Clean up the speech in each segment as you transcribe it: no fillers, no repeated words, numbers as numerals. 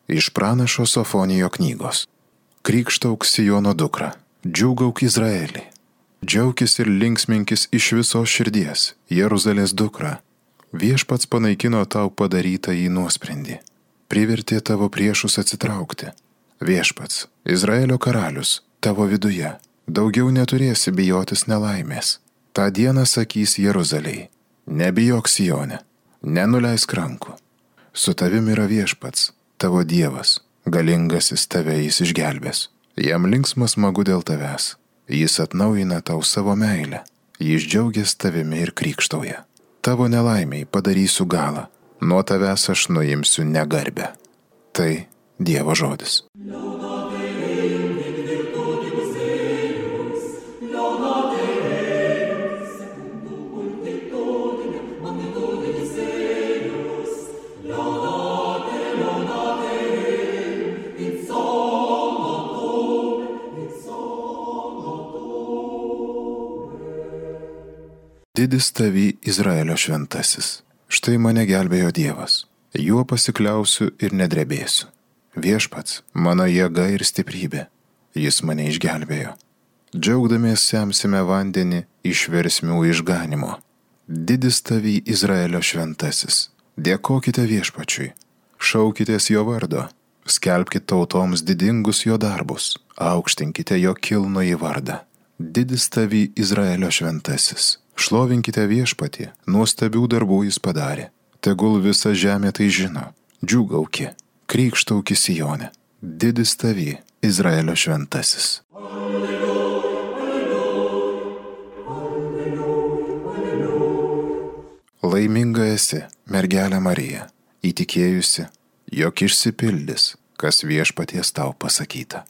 Iš pranašo Sofonijo knygos. Krikštauk Siono dukra, džiūgauk Izraelį. Džiaukis ir linksminkis iš visos širdies, Jeruzalės dukra. Viešpats panaikino tau padarytą į nuosprendį. Privertė tavo priešus atsitraukti. Viešpats, Izraelio karalius, tavo viduje. Daugiau neturėsi bijotis nelaimės. Ta diena sakys Jeruzalei: nebijok Sione, nenuleisk rankų. Su tavim yra Viešpats, tavo Dievas, galingasis tave jis išgelbės. Jam linksma smagu dėl tavęs. Jis atnaujina tau savo meilę. Jis džiaugiasi tavimi ir krikštauja. Tavo nelaimiai padarysiu galą. Nuo tavęs aš nuimsiu negarbę. Tai Dievo žodis. Didis tavy Izraelio šventasis. Štai mane gelbėjo Dievas. Juo pasikliausiu ir nedrebėsiu. Viešpats, mano jėga ir stiprybė. Jis mane išgelbėjo. Džiaugdamies semsime vandenį iš versmių išganimo. Didis tavy Izraelio šventasis. Dėkokite Viešpačiui. Šaukitės jo vardo. Skelbkite tautoms didingus jo darbus. Aukštinkite jo kilnųjį vardą. Didis tavy Izraelio šventasis. Šlovinkite Viešpatį, nuostabių darbų jis padarė. Tegul visa žemė tai žino. Džiūgauki, krikštauki Sione. Didis tavy Izraelio šventasis. Laiminga esi, mergelė Marija, įtikėjusi, jog išsipildys, kas Viešpaties tau pasakyta.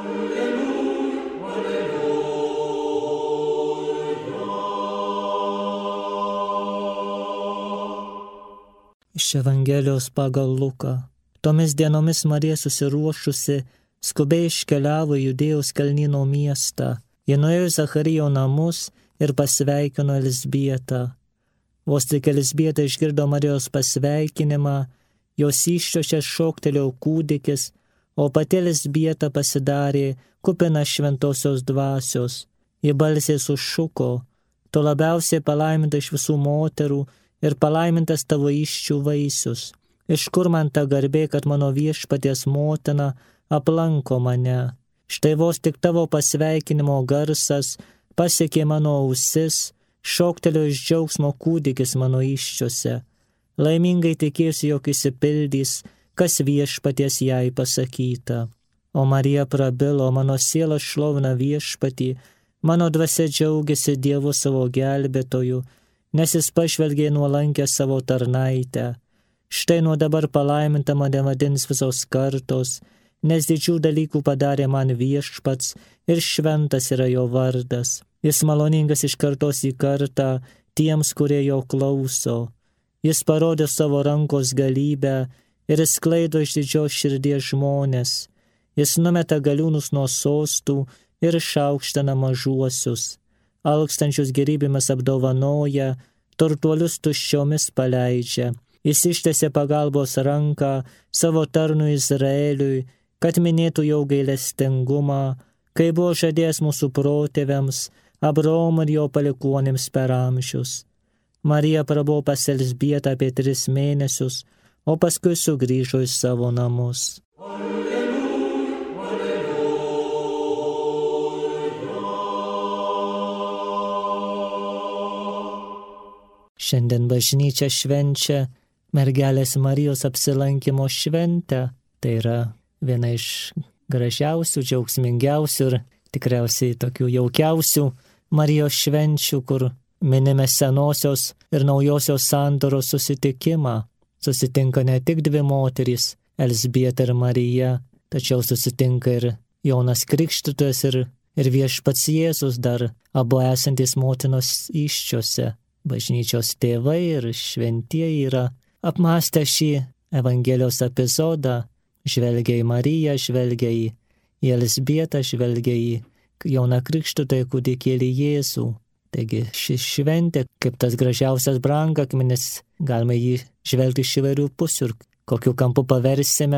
Iš Evangelijos pagal Luką. Tomis dienomis Marija susiruošusi, skubiai iškeliavo į Judėjos kalnyno miestą. Ji nuėjo į Zacharijo namus ir pasveikino Elzbietą. Vos tik Elzbieta išgirdo Marijos pasveikinimą, jos įsčiose šoktelėjo kūdikis, o pati Elzbieta pasidarė kupina šventosios dvasios. Ji balsiai sušuko: tu labiausiai palaiminta iš visų moterų ir palaimintas tavo įsčių vaisius. Iš kur man ta garbė, kad mano Viešpaties motina aplanko mane? Štai vos tik tavo pasveikinimo garsas pasiekė mano ausis, šoktelėjo iš džiaugsmo kūdikis mano įsčiose. Laimingai tikėjusi, jog išsipildys, kas Viešpaties jai pasakyta. O Marija prabilo: mano siela šlovina Viešpatį, mano dvasia džiaugiasi Dievu savo gelbėtoju, nes jis pažvelgė nuolankę savo tarnaitę. Štai nuo dabar palaiminta mane vadins visos kartos, nes didžių dalykų padarė man Viešpats ir šventas yra jo vardas. Jis maloningas iš kartos į kartą tiems, kurie jo klauso. Jis parodė savo rankos galybę ir skleido iš didžios širdies žmonės. Jis numeta galiūnus nuo sostų ir išaukština mažuosius. Alkstančius gerybėmis apdovanoja, turtuolius tuščiomis paleidžia. Jis ištiesė pagalbos ranką savo tarnui Izraeliui, kad minėtų jo gailestingumą, kai buvo žadėjęs mūsų protėviams, Abraomui ir jo palikuonėms per amžius. Marija prabuvo pas Elzbietą apie 3 mėnesius, o paskui sugrįžo į savo namus. Šiandien bažnyčia švenčia mergelės Marijos apsilankimo šventę. Tai yra viena iš gražiausių, džiaugsmingiausių ir tikriausiai tokių jaukiausių Marijos švenčių, kur minime senosios ir naujosios sandoros susitikimą. Susitinka ne tik 2 moterys, Elzbieta ir Marija, tačiau susitinka ir Jonas Krikštytojas ir Viešpats Jėzus, dar abu esantis motinos įsčiose. Bažnyčios tėvai ir šventieji yra apmąstę šį Evangelijos epizodą, žvelgia į Mariją, žvelgia į Elzbietą, žvelgia į Joną Krikštytoją, kūdikėlį Jėzų. Taigi ši šventė, kaip tas gražiausias brangakmenis, galime jį žvelgti iš įvairių pusių ir kokiu kampu paversime,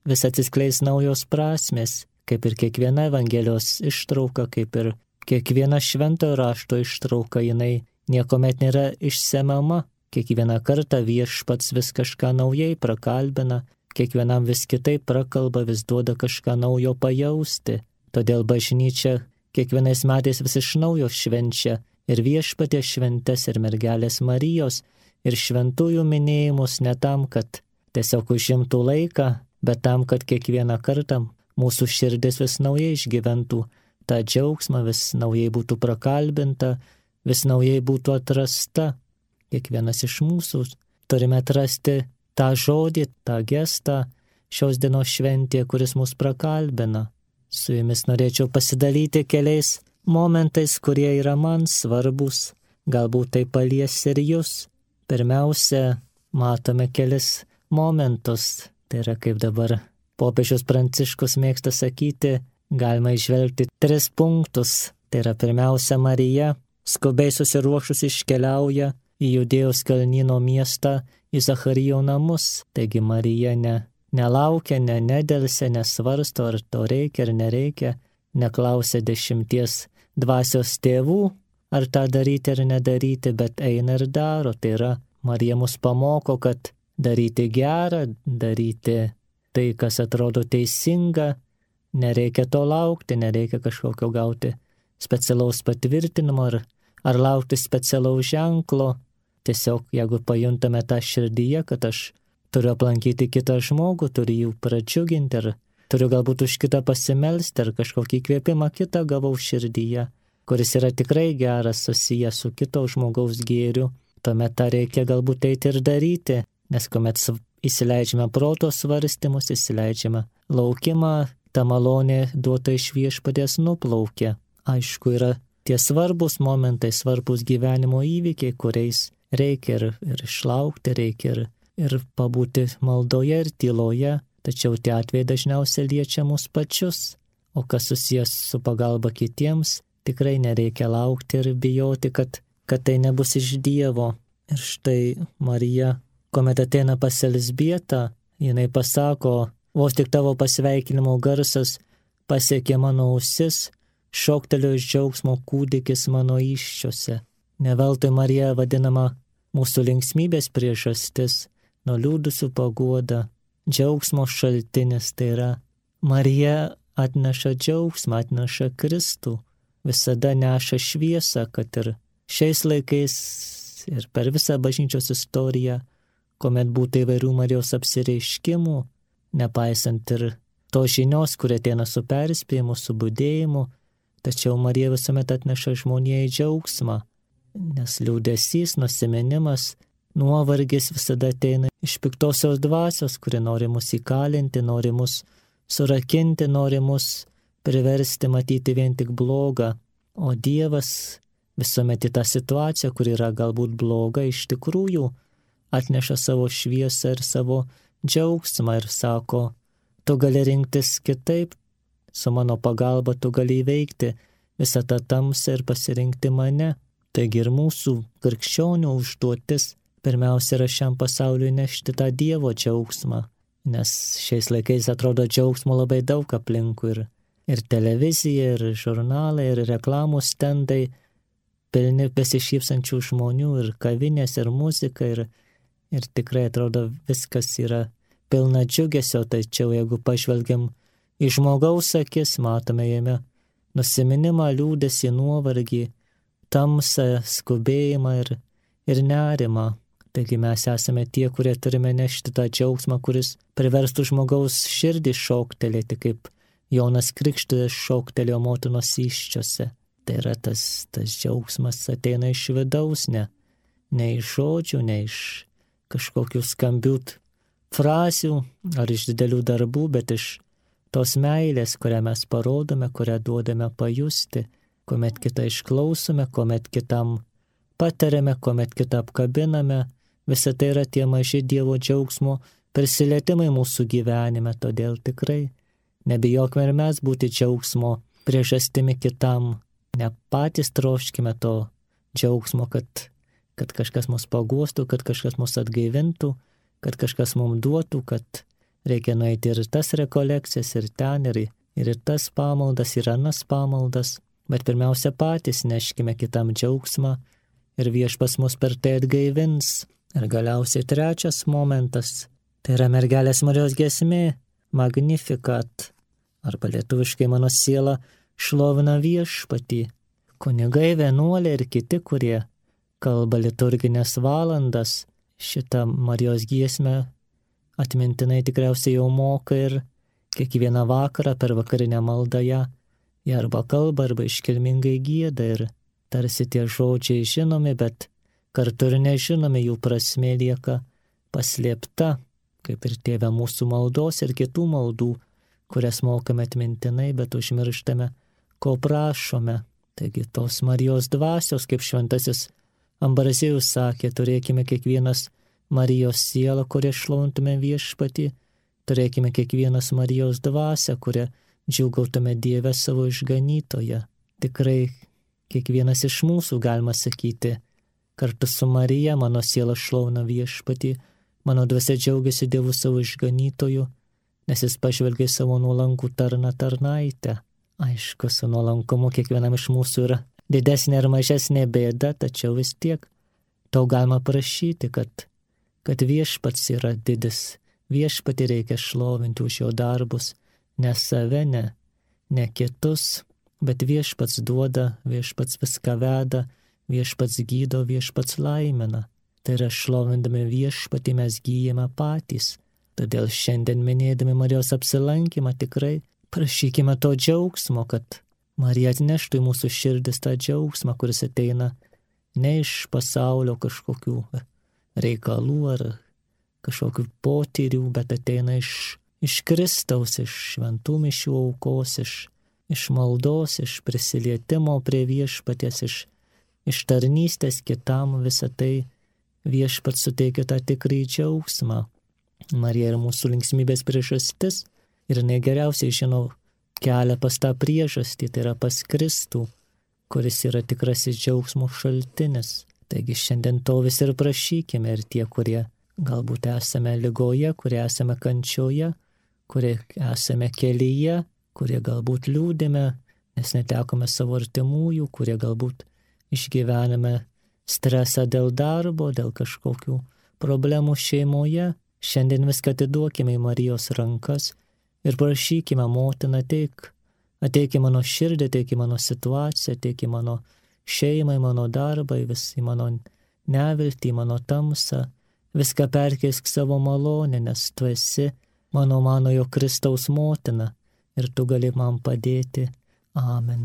vis atsiskleis naujos prasmės, kaip ir kiekviena Evangelijos ištrauka, kaip ir kiekviena šventojo rašto ištrauka, jinai niekuomet nėra išsemiama. Kiekvieną kartą Viešpats vis kažką naujai prakalbina, kiekvienam vis kitaip prakalba, vis duoda kažką naujo pajausti. Todėl bažnyčia kiekvienais metais vis iš naujo švenčia ir Viešpaties šventes, ir mergelės Marijos, ir šventųjų minėjimus ne tam, kad tiesiog užimtų laiką, bet tam, kad kiekvieną kartą mūsų širdis vis naujai išgyventų tą džiaugsmą, vis naujai būtų prakalbinta, vis naujai būtų atrasta. Kiekvienas iš mūsų turime atrasti tą žodį, tą gestą šios dienos šventėje, kuris mus prakalbina. Su jumis norėčiau pasidalyti keliais momentais, kurie yra man svarbus, galbūt tai palies ir jūs. Pirmiausia, matome kelis momentus, tai yra kaip dabar popiežius Pranciškus mėgsta sakyti, galima įžvelgti 3 punktus. Tai yra pirmiausia, Marija skubiai susiruošus iškeliauja į Judėjos kalnyno miestą, į Zacharijo namus. Taigi Marija nelaukia, nedelsia, nesvarsto, ar to reikia ar nereikia, neklausia 10 dvasios tėvų, ar tą daryti ar nedaryti, bet eina ir daro. Tai yra, Marija mus pamoko, kad daryti gerą, daryti tai, kas atrodo teisinga, nereikia to laukti, nereikia kažkokio gauti specialaus patvirtinimo ar laukti specialaus ženklo. Tiesiog, jeigu pajuntame tą širdyje, kad aš turiu aplankyti kitą žmogų, turiu jų pradžiuginti, ar turiu galbūt už kitą pasimelsti, ar kažkokį įkvėpimą kitą gavau širdyje, kuris yra tikrai geras, susijęs su kito žmogaus gėriu, tuomet tą reikia galbūt eiti ir daryti, nes kuomet įsileidžiame proto svarstymus, įsileidžiame laukimą, ta malonė duota iš Viešpaties nuplaukia. Aišku, yra tie svarbus momentai, svarbus gyvenimo įvykiai, kuriais reikia ir išlaukti, reikia ir pabūti maldoje ir tyloje, tačiau tie atvejai dažniausiai liečia mus pačius, o kas susijęs su pagalba kitiems, tikrai nereikia laukti ir bijoti, kad tai nebus iš Dievo. Ir štai Marija, kuomet ateina pas Elzbietą, jinai pasako, vos tik tavo pasveikinimo garsas pasiekė mano ausis, šoktelėjo iš džiaugsmo kūdikis mano įsčiose. Neveltui Marija vadinama mūsų linksmybės priežastis, nuliūdusių paguoda, džiaugsmo šaltinis. Tai yra, Marija atneša džiaugsmą, atneša Kristų, visada neša šviesą, kad ir šiais laikais ir per visą bažnyčios istoriją, kuomet būtų įvairių Marijos apsireiškimų, nepaisant ir to žinios, kurie ateina su perspėjimu, su budėjimu, tačiau Marija visuomet atneša žmonijai džiaugsmą, nes liūdesys, nusiminimas, nuovargis visada ateina iš piktosios dvasios, kuri nori mus įkalinti, nori mus surakinti, nori mus priversti matyti vien tik blogą, o Dievas visuomet į tą situaciją, kuri yra galbūt bloga, iš tikrųjų atneša savo šviesą ir savo džiaugsmą ir sako, tu gali rinktis kitaip, su mano pagalba tu gali įveikti visą tą tamsą ir pasirinkti mane. Taigi ir mūsų krikščionių užduotis pirmiausia yra šiam pasauliui nešti tą Dievo džiaugsmą, nes šiais laikais atrodo džiaugsmo labai daug aplinkui ir televizija, ir žurnalai, ir reklamos stendai, pilni besišypsančių žmonių, ir kavinės, ir muzika, ir tikrai atrodo viskas yra pilna džiugesio, tačiau jeigu pažvelgiam į žmogaus akis, matome jame nusiminimą, liūdesį, nuovargį, tamsą, skubėjimą ir nerimą. Taigi mes esame tie, kurie turime nešti tą džiaugsmą, kuris priverstų žmogaus širdį šoktelėti, kaip Jonas Krikštytojas šoktelėjo motinos įsčiose. Tai yra tas džiaugsmas ateina iš vidaus, ne iš žodžių, ne iš kažkokių skambių frazių ar iš didelių darbų, bet iš tos meilės, kurią mes parodome, kurią duodame pajusti, kuomet kitą išklausome, kuomet kitam patariame, kuomet kitą apkabiname. Visa tai yra tie maži Dievo džiaugsmo prisilietimai mūsų gyvenime, todėl tikrai nebijokime ir mes būti džiaugsmo priežastimi kitam. Ne patys troškime to džiaugsmo, kad kažkas mus paguostų, kad kažkas mus atgaivintų, kad kažkas mums duotų, kad reikia nueiti ir tas rekolekcijas, ir ten, ir tas pamaldas, ir anas pamaldas, bet pirmiausia patys neškime kitam džiaugsmą ir Viešpats mus per tai atgaivins. Ir galiausiai trečias momentas, tai yra mergelės Marijos giesmė, Magnificat, arba lietuviškai mano siela šlovina Viešpatį. Kunigai, vienuoliai ir kiti, kurie kalba liturginės valandas, šitą Marijos giesmę atmintinai tikriausiai jau moka ir kiekvieną vakarą per vakarinę maldą ją arba kalba, arba iškilmingai gieda ir tarsi tie žodžiai žinomi, bet kartu ir nežinomi, jų prasmė lieka paslėpta, kaip ir Tėve mūsų maldos ir kitų maldų, kurias mokame atmintinai, bet užmirštame, ko prašome. Taigi tos Marijos dvasios, kaip šventasis Ambrazėjus sakė, turėkime kiekvienas Marijos sielą, kuria šlovintume Viešpatį, turėkime kiekvienas Marijos dvasią, kuria džiūgautume Dieve savo išganytoje. Tikrai kiekvienas iš mūsų, galima sakyti, kartu su Marija mano siela šlovina Viešpatį, mano dvasia džiaugiasi Dievu savo išganytoju, nes jis pažvelgia savo nuolankų tarnaitę. Aišku, su nuolankumu kiekvienam iš mūsų yra didesnė ar mažesnė bėda, tačiau vis tiek to galima prašyti, kad Viešpats yra didis, Viešpatį reikia šlovinti už jo darbus, ne save, ne kitus, bet Viešpats duoda, Viešpats viską veda, Viešpats gydo, Viešpats laimina. Tai yra šlovindami Viešpatį mes gyjame patys. Todėl šiandien minėdami Marijos apsilankymą tikrai prašykime to džiaugsmo, kad Marija atneštų į mūsų širdis tą džiaugsmą, kuris ateina ne iš pasaulio kažkokių reikalų ar kažkokių potyrių, bet ateina iš Kristaus, iš šventų mišių aukos, iš maldos, iš prisilietimo prie Viešpaties, iš tarnystės kitam. Visą tai Viešpats suteikia tą tikrąjį džiaugsmą. Marija yra mūsų linksmybės priežastis ir jinai geriausiai žino kelią pas tą priežastį, tai yra pas Kristų, kuris yra tikrasis džiaugsmo šaltinis. Taigi šiandien to vis ir prašykime, ir tie, kurie galbūt esame ligoje, kurie esame kančioje, kurie esame kelyje, kurie galbūt liūdime, nes netekome savo artimųjų, kurie galbūt išgyvename stresą dėl darbo, dėl kažkokių problemų šeimoje. Šiandien viską atiduokime į Marijos rankas ir prašykime, motina, ateik į mano širdį, ateik į mano situaciją, ateik į mano šeimą, į mano darbą, į mano neviltį, į mano tamsą. Viską perkeisk savo malonę, nes tu esi manojo Kristaus motina ir tu gali man padėti. Amen.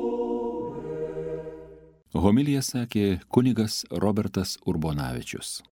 Homiliją sakė kunigas Robertas Urbonavičius.